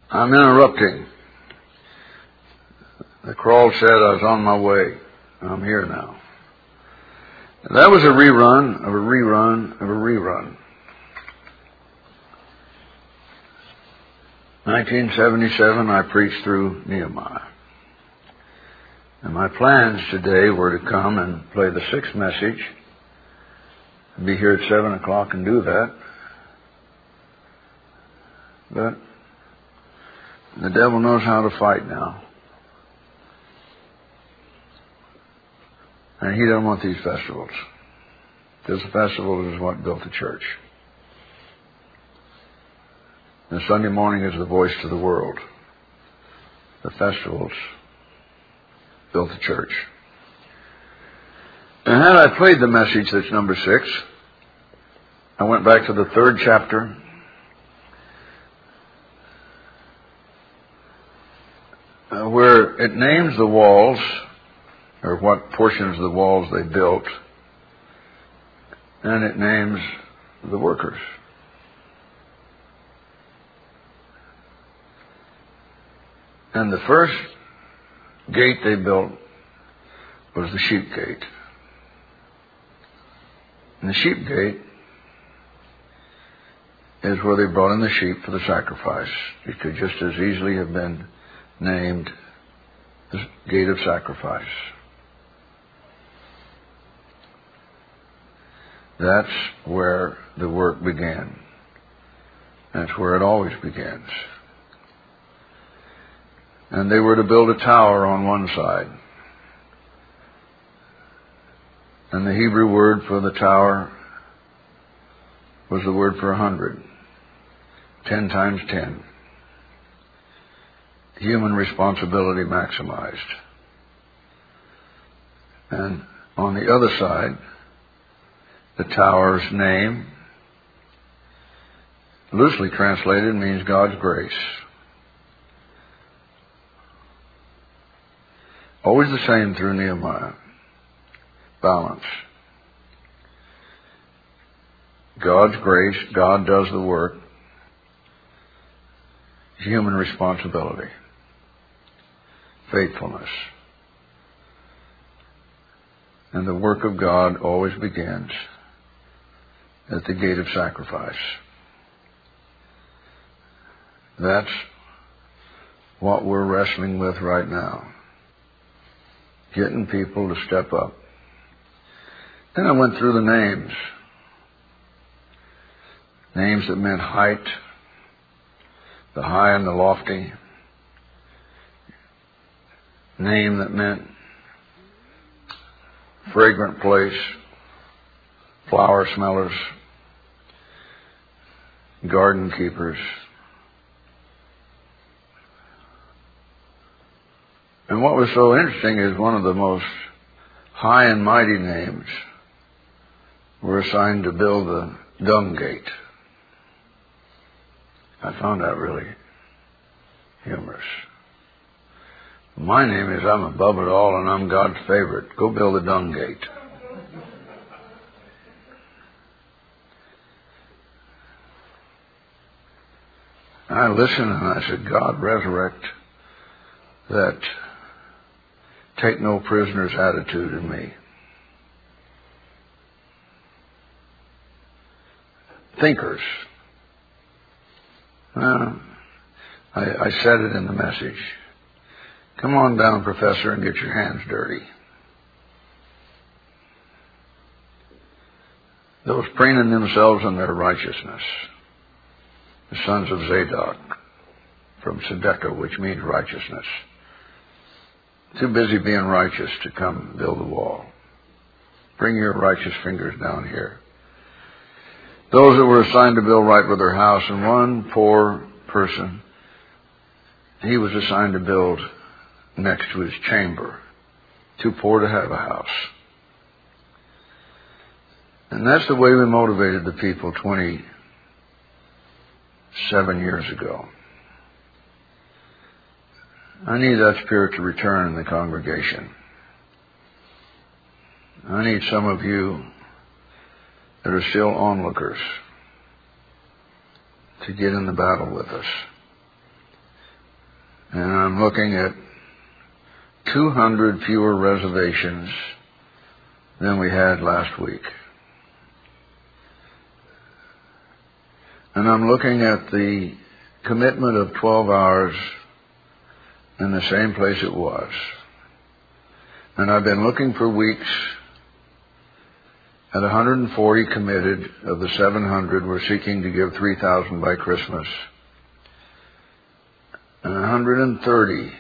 I'm interrupting. The crawl said I was on my way. I'm here now. That was a rerun of a rerun of a rerun. 1977, I preached through Nehemiah. And my plans today were to come and play the sixth message, be here at 7 o'clock and do that. But the devil knows how to fight now. And he doesn't want these festivals. Because the festivals is what built the church. The Sunday morning is the voice to the world. The festivals built the church. And had I played the message that's number 6, I went back to the 3rd chapter. Where it names the walls, or what portions of the walls they built, and it names the workers. And the first gate they built was the sheep gate. And the sheep gate is where they brought in the sheep for the sacrifice. It could just as easily have been named the gate of sacrifice. That's where the work began. That's where it always begins. And they were to build a tower on one side. And the Hebrew word for the tower was the word for 100. 10 times 10. Human responsibility maximized. And on the other side, the tower's name, loosely translated, means God's grace. Always the same through Nehemiah. Balance. God's grace, God does the work. Human responsibility. Faithfulness. And the work of God always begins at the gate of sacrifice. That's what we're wrestling with right now. Getting people to step up. Then I went through the names. Names that meant height, the high and the lofty. Name that meant fragrant place, flower smellers, garden keepers. And what was so interesting is one of the most high and mighty names were assigned to build the dung gate. I found that really humorous. My name is I'm above it all and I'm God's favorite. Go build a dung gate. I listened and I said, God, resurrect that take no prisoners attitude in me. Thinkers. I said it in the message. Come on down, Professor, and get your hands dirty. Those preening themselves in their righteousness. The sons of Zadok, from Tzedekah, which means righteousness. Too busy being righteous to come build a wall. Bring your righteous fingers down here. Those that were assigned to build right with their house, and one poor person, he was assigned to build next to his chamber. Too poor to have a house. And that's the way we motivated the people 27 years ago. I need that spirit to return in the congregation. I need some of you that are still onlookers to get in the battle with us. And I'm looking at 200 fewer reservations than we had last week. And I'm looking at the commitment of 12 hours in the same place it was. And I've been looking for weeks at 140 committed of the 700 we're seeking to give 3,000 by Christmas. And 130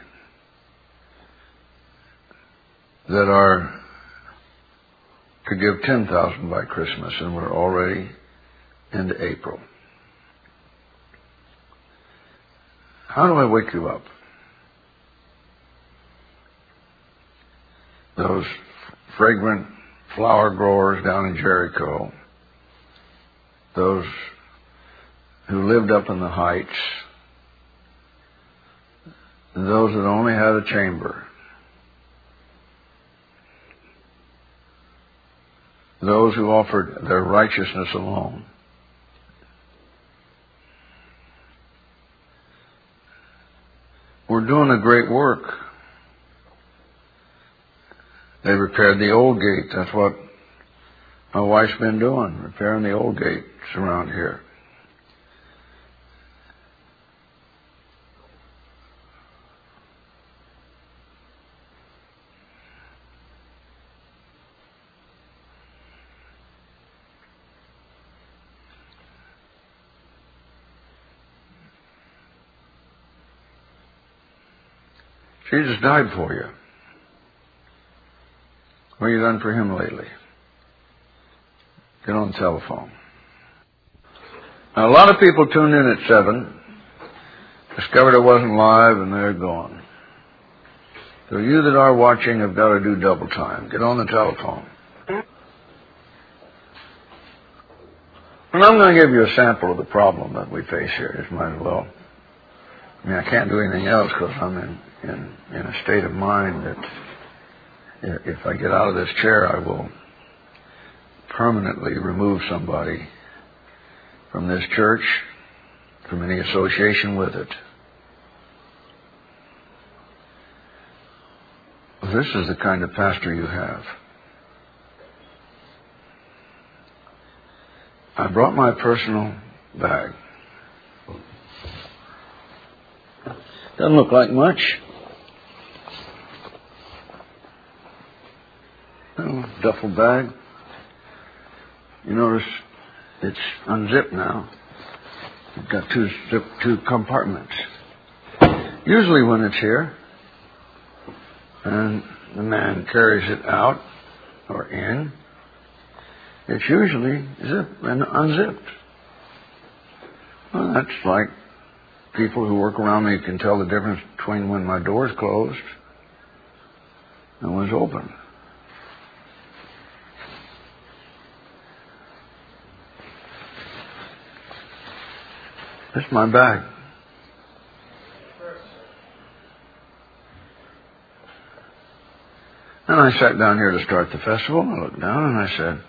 that are to give 10,000 by Christmas, and we're already into April. How do I wake you up? Those fragrant flower growers down in Jericho, those who lived up in the heights, and those that only had a chamber, those who offered their righteousness alone. We're doing a great work. They repaired the old gate. That's what my wife's been doing, repairing the old gates around here. Jesus died for you. What have you done for him lately? Get on the telephone. Now, a lot of people tuned in at 7, discovered it wasn't live, and they're gone. So you that are watching have got to do double time. Get on the telephone. And I'm going to give you a sample of the problem that we face here. Just might as well. I mean, I can't do anything else because I'm in a state of mind that if I get out of this chair, I will permanently remove somebody from this church, from any association with it. This is the kind of pastor you have. I brought my personal bag. Doesn't look like much. Duffel bag. You notice it's unzipped now. It's got two compartments. Usually when it's here and the man carries it out or in, it's usually zipped and unzipped. Well, that's like people who work around me can tell the difference between when my door's closed and when it's open. This is my bag. And I sat down here to start the festival, and I looked down and I said,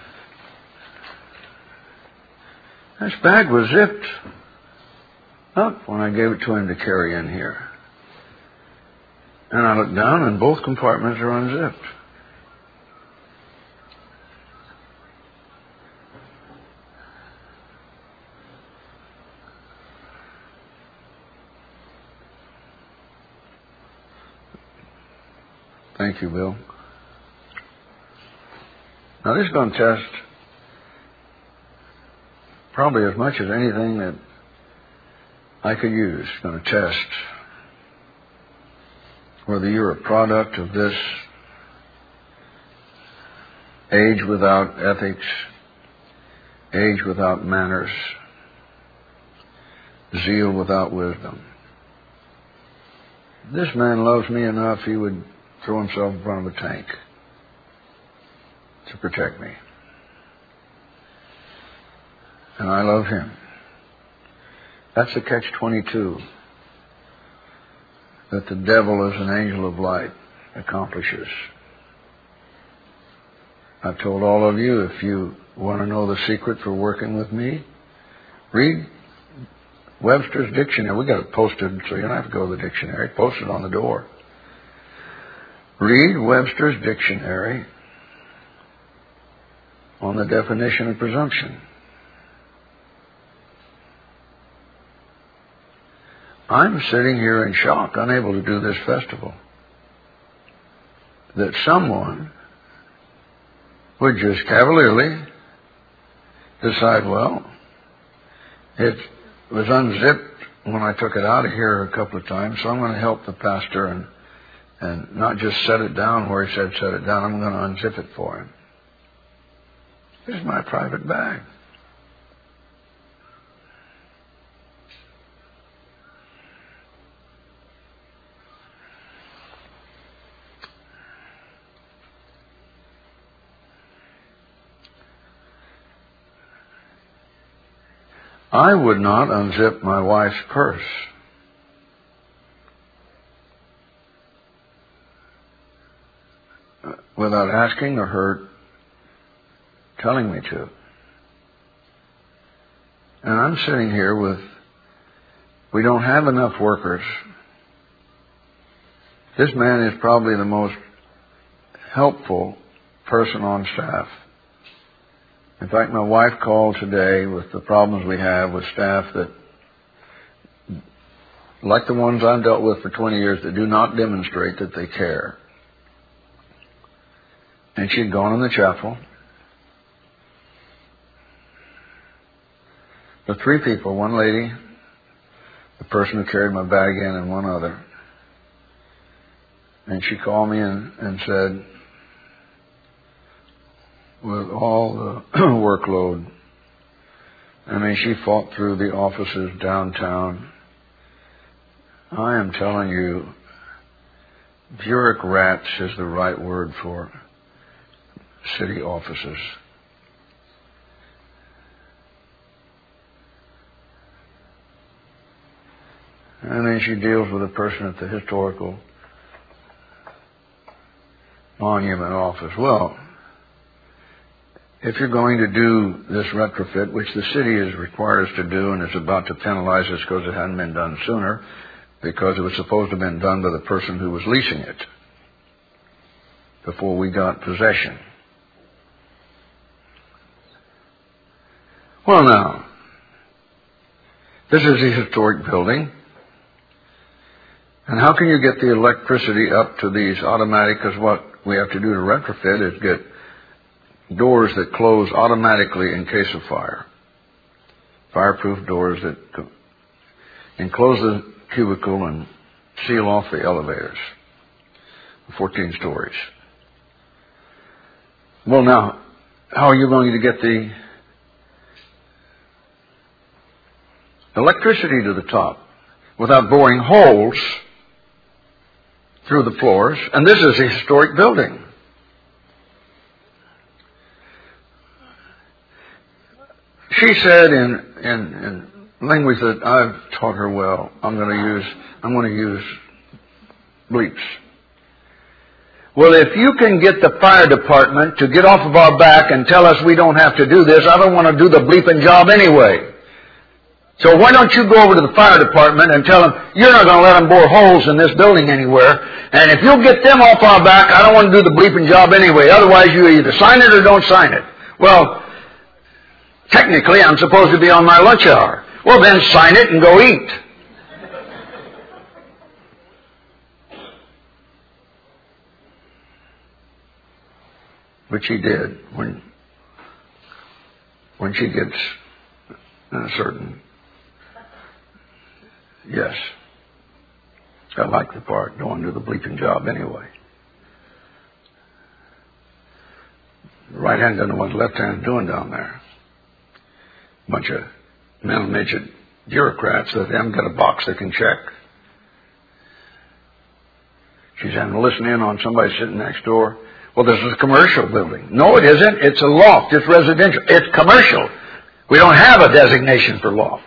this bag was zipped up when I gave it to him to carry in here. And I looked down and both compartments are unzipped. Thank you, Bill. Now this is going to test probably as much as anything that I could use. It's going to test whether you're a product of this age without ethics, age without manners, zeal without wisdom. This man loves me enough, he would throw himself in front of a tank to protect me. And I love him. That's the catch-22 that the devil as an angel of light accomplishes. I've told all of you, if you want to know the secret for working with me, read Webster's Dictionary. We got it posted, so you don't have to go to the dictionary. Posted on the door. Read Webster's Dictionary on the definition of presumption. I'm sitting here in shock, unable to do this festival, that someone would just cavalierly decide, well, it was unzipped when I took it out of here a couple of times, so I'm going to help the pastor and not just set it down where he said set it down, I'm going to unzip it for him. This is my private bag. I would not unzip my wife's purse. Without asking or her telling me to. And I'm sitting here we don't have enough workers. This man is probably the most helpful person on staff. In fact, my wife called today with the problems we have with staff that, like the ones I've dealt with for 20 years, that do not demonstrate that they care. And she'd gone in the chapel. The three people, one lady, the person who carried my bag in, and one other. And she called me and said, with all the workload, I mean, she fought through the offices downtown. I am telling you, bureaucrats is the right word for city offices. And then she deals with a person at the historical monument office. Well, if you're going to do this retrofit, which the city is required us to do and is about to penalize us because it hadn't been done sooner, because it was supposed to have been done by the person who was leasing it before we got possession. Well, now, this is a historic building. And how can you get the electricity up to these automatic, because what we have to do to retrofit is get doors that close automatically in case of fire. Fireproof doors that enclose the cubicle and seal off the elevators. 14 stories. Well, now, how are you going to get the electricity to the top without boring holes through the floors? And this is a historic building. She said in language that I've taught her well, I'm going to use bleeps. Well, if you can get the fire department to get off of our back and tell us we don't have to do this, I don't want to do the bleeping job anyway. So why don't you go over to the fire department and tell them, you're not going to let them bore holes in this building anywhere, and if you'll get them off our back, I don't want to do the bleeping job anyway. Otherwise, you either sign it or don't sign it. Well, technically, I'm supposed to be on my lunch hour. Well, then sign it and go eat. Which he did when she gets a certain, yes, I like the part, don't want to do the bleeping job anyway. The right hand doesn't know what the left hand's doing down there. Bunch of mental midget bureaucrats that haven't got a box they can check. She's having to listen in on somebody sitting next door. Well, this is a commercial building. No, it isn't. It's a loft. It's residential. It's commercial. We don't have a designation for loft.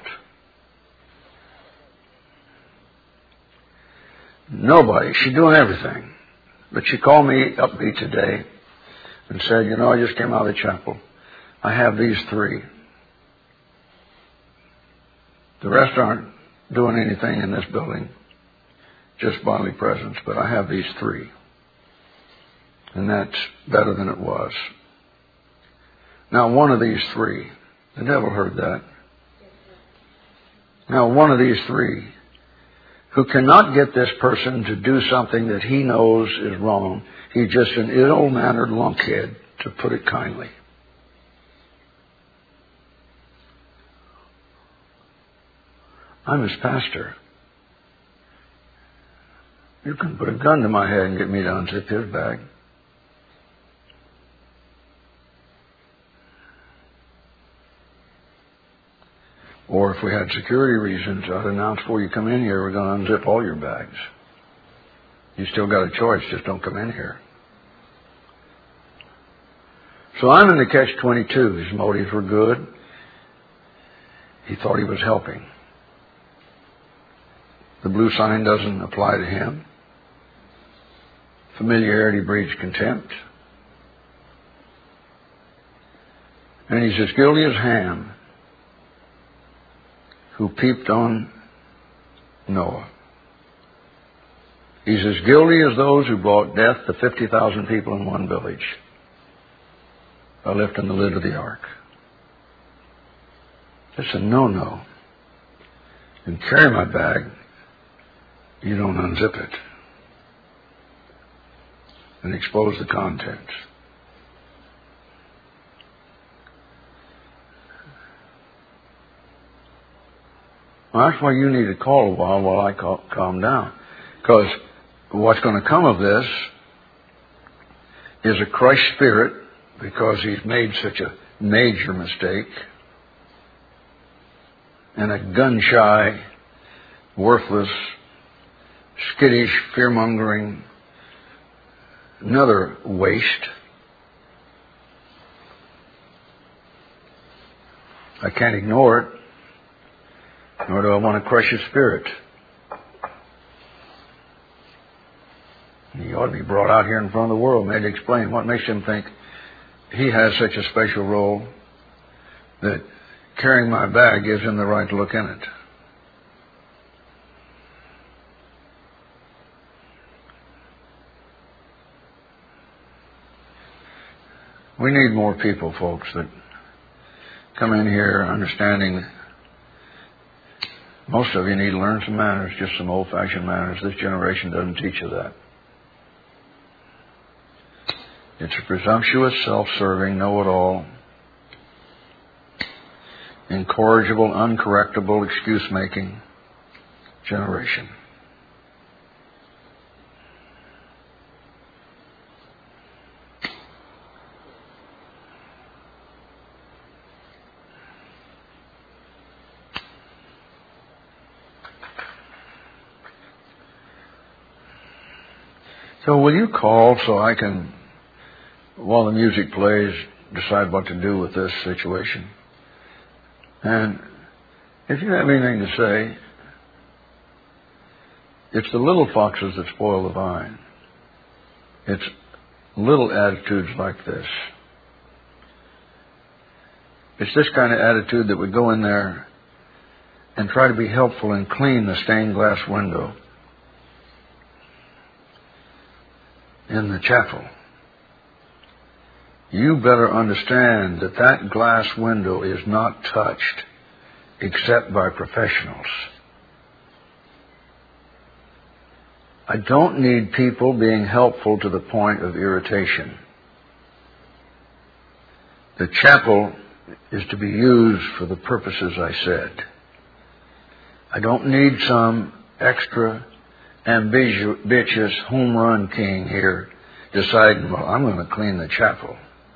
Nobody. She's doing everything. But she called me upbeat today and said, you know, I just came out of the chapel. I have these three. The rest aren't doing anything in this building, just bodily presence, but I have these three. And that's better than it was. Now, one of these three, the devil heard that. Now, one of these three, who cannot get this person to do something that he knows is wrong, he's just an ill-mannered lunkhead, to put it kindly. I'm his pastor. You can put a gun to my head and get me to unzip his bag. Or if we had security reasons, I'd announce before you come in here, we're going to unzip all your bags. You still got a choice, just don't come in here. So I'm in the catch-22. His motives were good. He thought he was helping. The blue sign doesn't apply to him. Familiarity breeds contempt. And he's as guilty as Ham, who peeped on Noah. He's as guilty as those who brought death to 50,000 people in one village by lifting the lid of the ark. It's a no-no. You carry my bag, you don't unzip it and expose the contents. Well, that's why you need to call a while I calm down. Because what's going to come of this is a crushed spirit because he's made such a major mistake, and a gun-shy, worthless, skittish, fear-mongering, another waste. I can't ignore it, nor do I want to crush his spirit. He ought to be brought out here in front of the world, made to explain what makes him think he has such a special role that carrying my bag gives him the right to look in it. We need more people, folks, that come in here understanding. Most of you need to learn some manners, just some old-fashioned manners. This generation doesn't teach you that. It's a presumptuous, self-serving, know-it-all, incorrigible, uncorrectable, excuse-making generation. So will you call so I can, while the music plays, decide what to do with this situation? And if you have anything to say, it's the little foxes that spoil the vine. It's little attitudes like this. It's this kind of attitude that would go in there and try to be helpful and clean the stained glass window in the chapel. You better understand that that glass window is not touched except by professionals. I don't need people being helpful to the point of irritation. The chapel is to be used for the purposes I said. I don't need some extra ambitious home run king here deciding, well, I'm going to clean the chapel.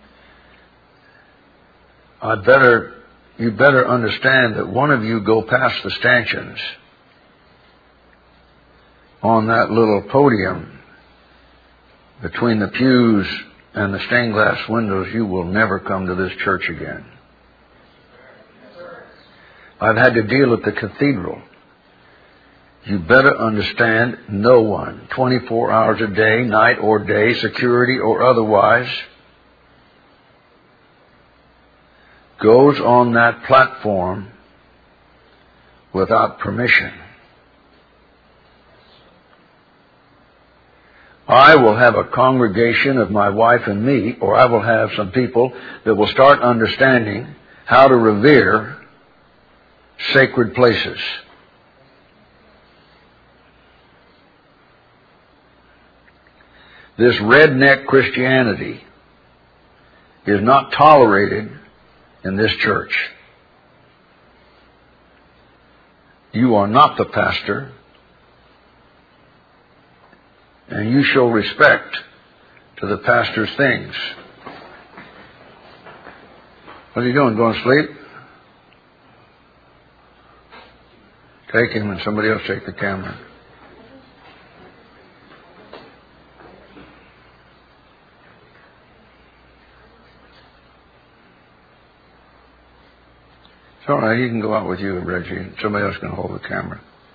You better understand that one of you go past the stanchions on that little podium between the pews and the stained glass windows, you will never come to this church again. I've had to deal at the cathedral. You better understand no one, 24 hours a day, night or day, security or otherwise, goes on that platform without permission. I will have a congregation of my wife and me, or I will have some people that will start understanding how to revere sacred places. This redneck Christianity is not tolerated in this church. You are not the pastor, and you show respect to the pastor's things. What are you doing? Going to sleep? Take him and somebody else take the camera. It's all right. He can go out with you, Reggie. Somebody else can hold the camera.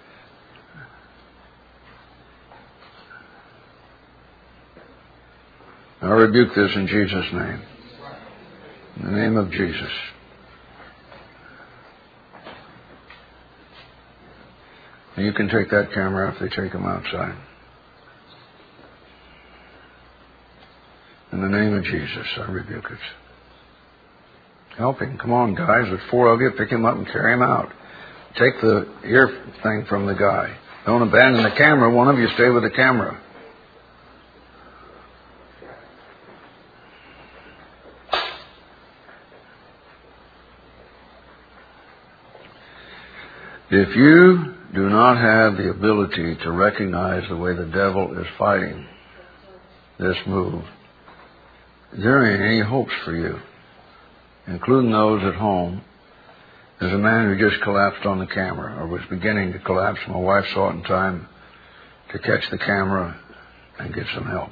I rebuke this in Jesus' name. In the name of Jesus. And you can take that camera if they take them outside. In the name of Jesus, I rebuke it. Help him. Come on, guys. There's 4 of you. Pick him up and carry him out. Take the ear thing from the guy. Don't abandon the camera. One of you stay with the camera. If you do not have the ability to recognize the way the devil is fighting this move, there ain't any hopes for you, including those at home. There's a man who just collapsed on the camera, or was beginning to collapse. My wife saw it in time to catch the camera and get some help.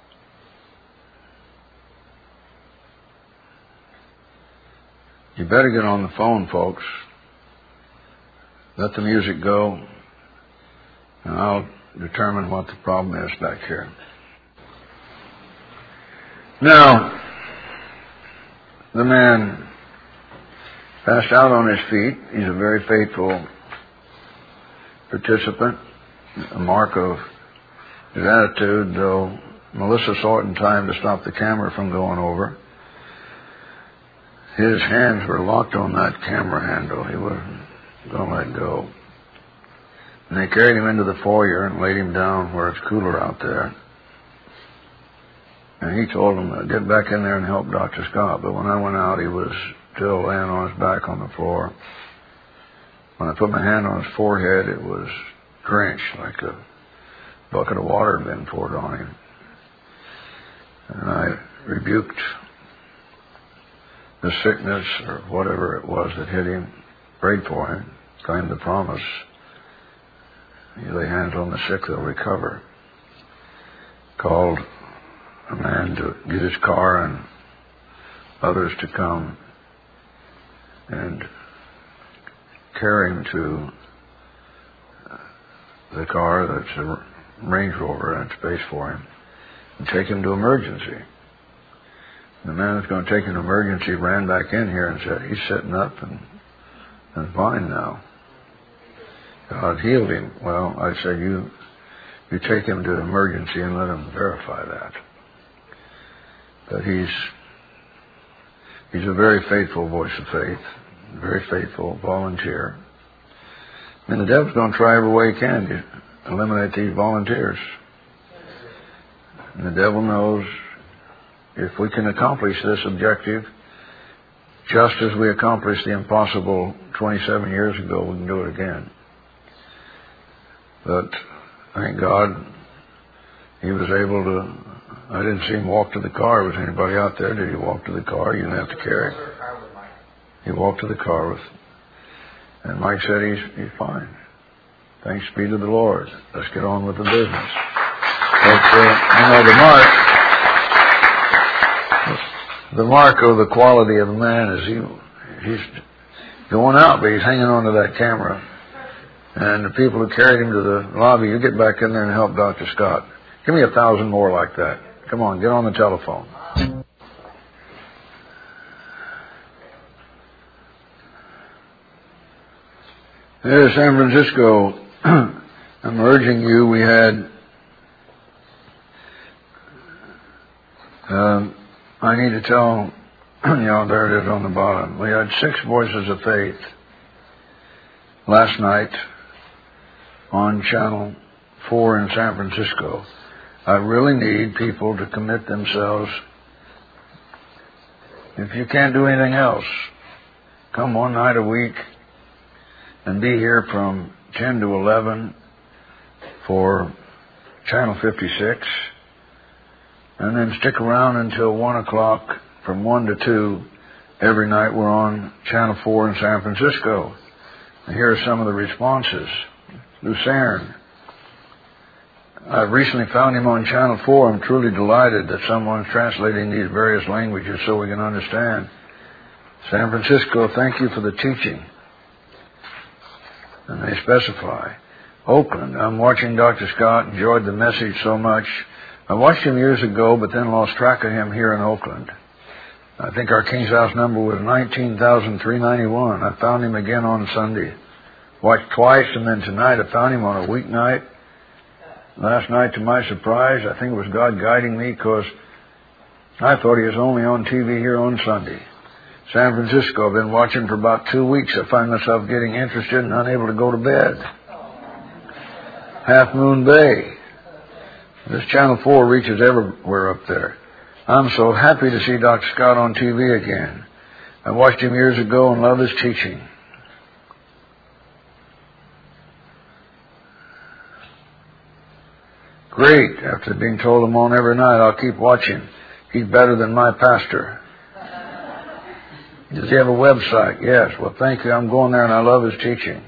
You better get on the phone, folks. Let the music go, and I'll determine what the problem is back here. Now, the man passed out on his feet. He's a very faithful participant. A mark of his attitude, though Melissa saw it in time to stop the camera from going over. His hands were locked on that camera handle. He wasn't going to let go. And they carried him into the foyer and laid him down where it's cooler out there. And he told them, get back in there and help Dr. Scott. But when I went out, he was still laying on his back on the floor. When I put my hand on his forehead, it was drenched like a bucket of water had been poured on him. And I rebuked the sickness or whatever it was that hit him, prayed for him, claimed the promise. You lay hands on the sick, they'll recover. Called a man to get his car and others to come and carry him to the car that's a Range Rover and space for him and take him to emergency. The man that's going to take him to emergency ran back in here and said, he's sitting up and fine now. God healed him. Well, I said, you take him to emergency and let him verify that. But he's a very faithful voice of faith, very faithful volunteer. And the devil's going to try every way he can to eliminate these volunteers. And the devil knows if we can accomplish this objective, just as we accomplished the impossible 27 years ago, we can do it again. But thank God he was able to. I didn't see him walk to the car. Was anybody out there? Did he walk to the car? You didn't have to carry him. He walked to the car with, and Mike said he's fine. Thanks be to the Lord. Let's get on with the business. But the mark of the quality of a man is he's going out, but he's hanging on to that camera. And the people who carried him to the lobby, you get back in there and help Dr. Scott. Give me 1,000 more like that. Come on, get on the telephone. Here, San Francisco, I'm urging you, we had, I need to tell, there it is on the bottom. We had 6 Voices of Faith last night on Channel 4 in San Francisco. I really need people to commit themselves. If you can't do anything else, come one night a week and be here from 10 to 11 for Channel 56, and then stick around until 1 o'clock. From 1 to 2 every night we're on Channel 4 in San Francisco. And here are some of the responses. Lucerne. I've recently found him on Channel 4. I'm truly delighted that someone's translating these various languages so we can understand. San Francisco, thank you for the teaching. And they specify. Oakland, I'm watching Dr. Scott, enjoyed the message so much. I watched him years ago, but then lost track of him here in Oakland. I think our King's House number was 19,391. I found him again on Sunday. Watched twice, and then tonight I found him on a weeknight. Last night, to my surprise, I think it was God guiding me, because I thought he was only on TV here on Sunday. San Francisco, I've been watching for about 2 weeks. I find myself getting interested and unable to go to bed. Half Moon Bay. This Channel 4 reaches everywhere up there. I'm so happy to see Dr. Scott on TV again. I watched him years ago and love his teaching. Great. After being told I'm on every night, I'll keep watching. He's better than my pastor. Does he have a website? Yes. Well, thank you. I'm going there and I love his teaching.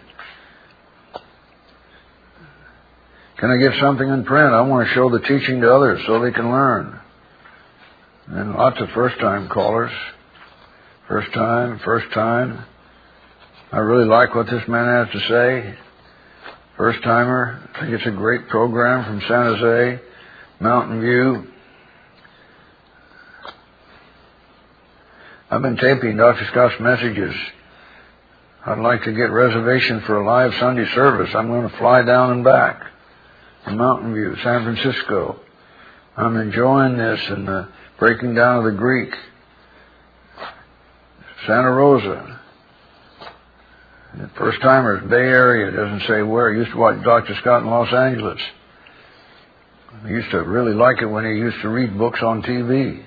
Can I get something in print? I want to show the teaching to others so they can learn. And lots of first-time callers. First time. I really like what this man has to say. First-timer. I think it's a great program from San Jose, Mountain View. I've been taping Dr. Scott's messages. I'd like to get reservation for a live Sunday service. I'm going to fly down and back from Mountain View, San Francisco. I'm enjoying this and the breaking down of the Greek. Santa Rosa. First-timers, Bay Area, doesn't say where. I used to watch Dr. Scott in Los Angeles. I used to really like it when he used to read books on TV.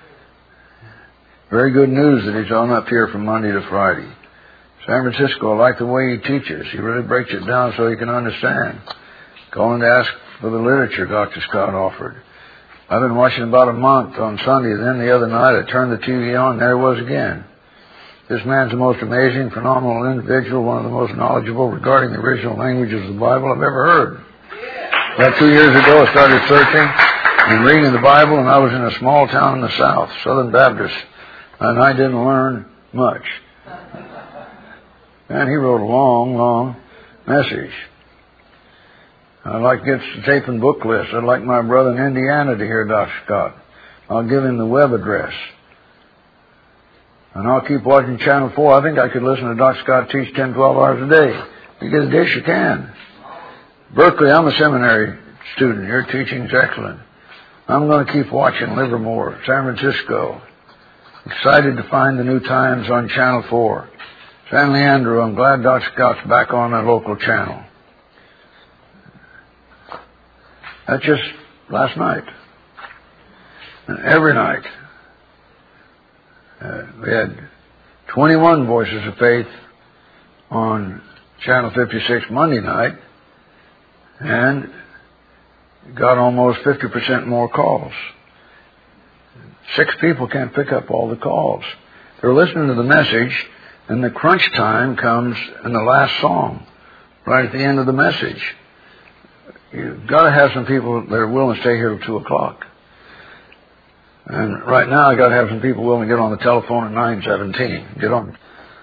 Very good news that he's on up here from Monday to Friday. San Francisco, I like the way he teaches. He really breaks it down so you can understand. Calling to ask for the literature Dr. Scott offered. I've been watching about a month on Sunday. Then the other night I turned the TV on and there he was again. This man's the most amazing, phenomenal individual, one of the most knowledgeable regarding the original languages of the Bible I've ever heard. About 2 years ago I started searching and reading the Bible, and I was in a small town in the South, Southern Baptist, and I didn't learn much. And he wrote a long message. I'd like to get the tape and book list. I'd like my brother in Indiana to hear Dr. Scott. I'll give him the web address. And I'll keep watching Channel 4. I think I could listen to Dr. Scott teach 10, 12 hours a day. If you get a dish, you can. Berkeley, I'm a seminary student. Your teaching's excellent. I'm going to keep watching Livermore, San Francisco. Excited to find the new times on Channel 4. San Leandro, I'm glad Dr. Scott's back on a local channel. That's just last night. And every night. We had 21 Voices of Faith on Channel 56 Monday night, and got almost 50% more calls. 6 people can't pick up all the calls. They're listening to the message, and the crunch time comes in the last song, right at the end of the message. You've got to have some people that are willing to stay here till 2 o'clock. And right now, I got to have some people willing to get on the telephone at 9:17. Get on.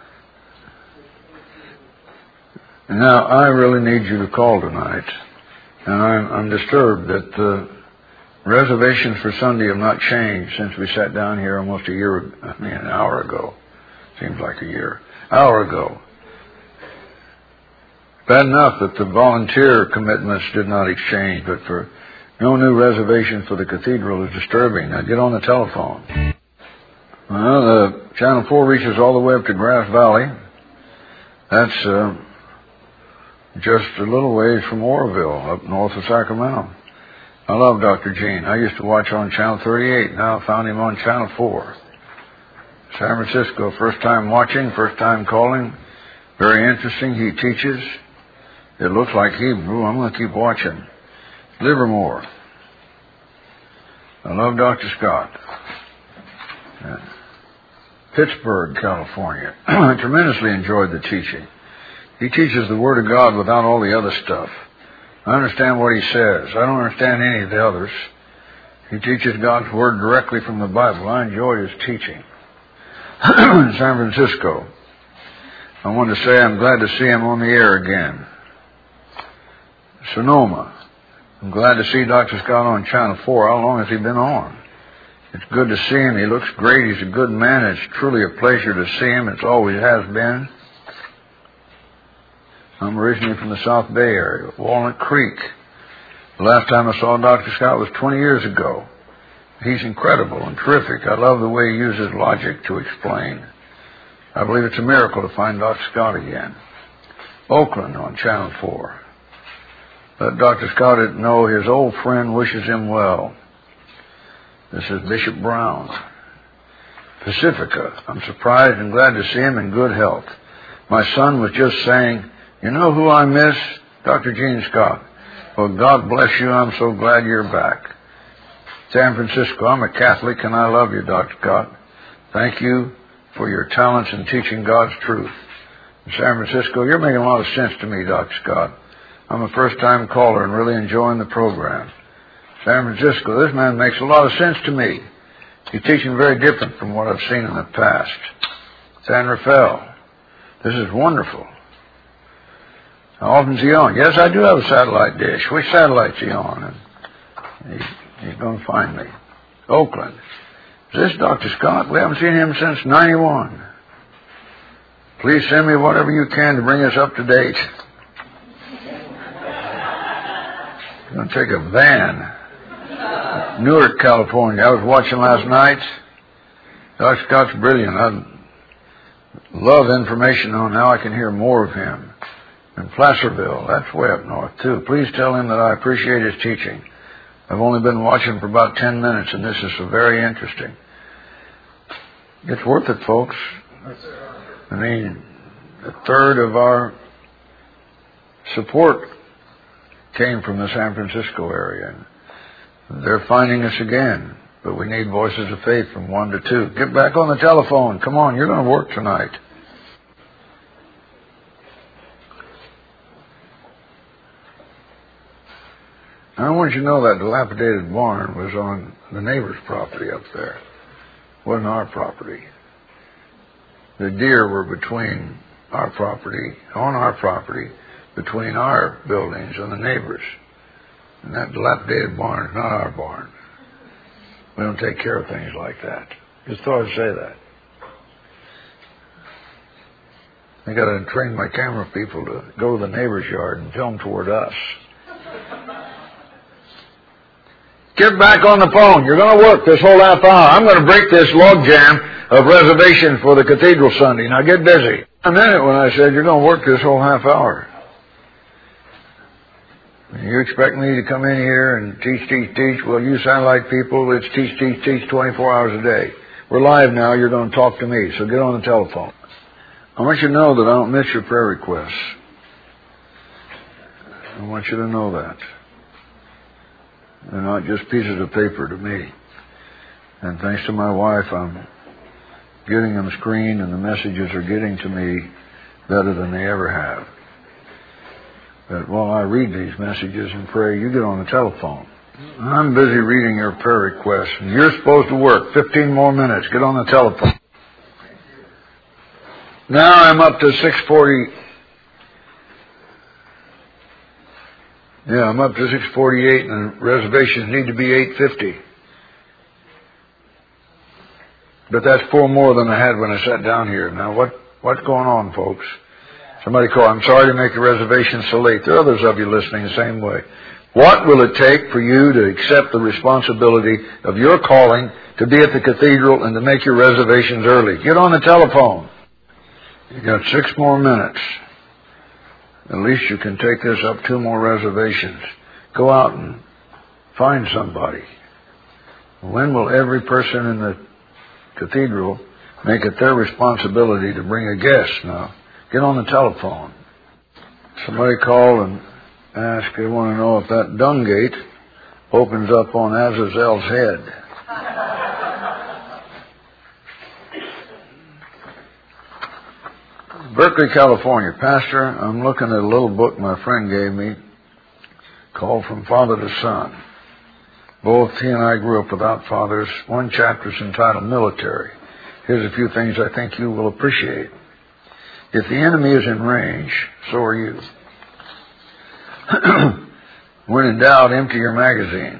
And now, I really need you to call tonight. And I'm disturbed that the reservations for Sunday have not changed since we sat down here almost an hour ago. Seems like a year. Hour ago. Bad enough that the volunteer commitments did not exchange, but for no new reservation for the cathedral is disturbing. Now get on the telephone. Well, the Channel 4 reaches all the way up to Grass Valley. That's just a little ways from Oroville, up north of Sacramento. I love Dr. Gene. I used to watch on Channel 38. Now I found him on Channel 4. San Francisco, first time watching, first time calling. Very interesting. He teaches. It looks like Hebrew. I'm going to keep watching. Livermore. I love Dr. Scott. Pittsburgh, California. I tremendously enjoyed the teaching. He teaches the Word of God without all the other stuff. I understand what he says. I don't understand any of the others. He teaches God's Word directly from the Bible. I enjoy his teaching. In San Francisco, I want to say I'm glad to see him on the air again. Sonoma, I'm glad to see Dr. Scott on Channel 4. How long has he been on? It's good to see him. He looks great. He's a good man. It's truly a pleasure to see him. It always has been. I'm originally from the South Bay area, Walnut Creek. The last time I saw Dr. Scott was 20 years ago. He's incredible and terrific. I love the way he uses logic to explain. I believe it's a miracle to find Dr. Scott again. Oakland on Channel 4. Let Dr. Scott know his old friend wishes him well. This is Bishop Brown. Pacifica. I'm surprised and glad to see him in good health. My son was just saying, you know who I miss? Dr. Gene Scott. Well, God bless you. I'm so glad you're back. San Francisco. I'm a Catholic and I love you, Dr. Scott. Thank you for your talents in teaching God's truth. In San Francisco, you're making a lot of sense to me, Dr. Scott. I'm a first-time caller and really enjoying the program. San Francisco, this man makes a lot of sense to me. He's teaching very different from what I've seen in the past. San Rafael, this is wonderful. How often is he on? Yes, I do have a satellite dish. Which satellite's he on? And he's going to find me. Oakland, is this Dr. Scott? We haven't seen him since 91. Please send me whatever you can to bring us up to date. I'm going to take a van. Newark, California. I was watching last night. Dr. Scott's brilliant. I love information on how I can hear more of him. And Placerville, that's way up north, too. Please tell him that I appreciate his teaching. I've only been watching for about 10 minutes, and this is so very interesting. It's worth it, folks. I mean, a third of our support came from the San Francisco area. They're finding us again, but we need voices of faith from 1 to 2. Get back on the telephone. Come on, you're going to work tonight. I want you to know that dilapidated barn was on the neighbor's property up there. It wasn't our property. The deer were between our property, on our property, between our buildings and the neighbors. And that dilapidated barn is not our barn. We don't take care of things like that. Just thought I'd say that. I got to train my camera people to go to the neighbor's yard and film toward us. Get back on the phone. You're going to work this whole half hour. I'm going to break this logjam of reservation for the Cathedral Sunday. Now get busy. I meant it when I said you're going to work this whole half hour. You expect me to come in here and teach? Well, you sound like people. It's teach 24 hours a day. We're live now. You're going to talk to me, so get on the telephone. I want you to know that I don't miss your prayer requests. I want you to know that. They're not just pieces of paper to me. And thanks to my wife, I'm getting them screened, and the messages are getting to me better than they ever have. But while I read these messages and pray, you get on the telephone. I'm busy reading your prayer requests, and you're supposed to work 15 more minutes. Get on the telephone. Now I'm up to 6:40. Yeah, I'm up to 6:48, and the reservations need to be 8:50. But that's 4 more than I had when I sat down here. Now, what's going on, folks? Somebody call, I'm sorry to make the reservation so late. There are others of you listening the same way. What will it take for you to accept the responsibility of your calling to be at the cathedral and to make your reservations early? Get on the telephone. You got 6 more minutes. At least you can take this up 2 more reservations. Go out and find somebody. When will every person in the cathedral make it their responsibility to bring a guest now? Get on the telephone. Somebody called and asked, they want to know if that dung gate opens up on Azazel's head. Berkeley, California. Pastor, I'm looking at a little book my friend gave me called From Father to Son. Both he and I grew up without fathers. One chapter is entitled Military. Here's a few things I think you will appreciate. If the enemy is in range, so are you. When in doubt, empty your magazine.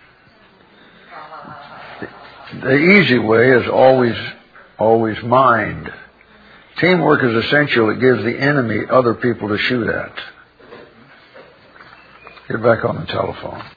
The easy way is always mind. Teamwork is essential. It gives the enemy other people to shoot at. Get back on the telephone.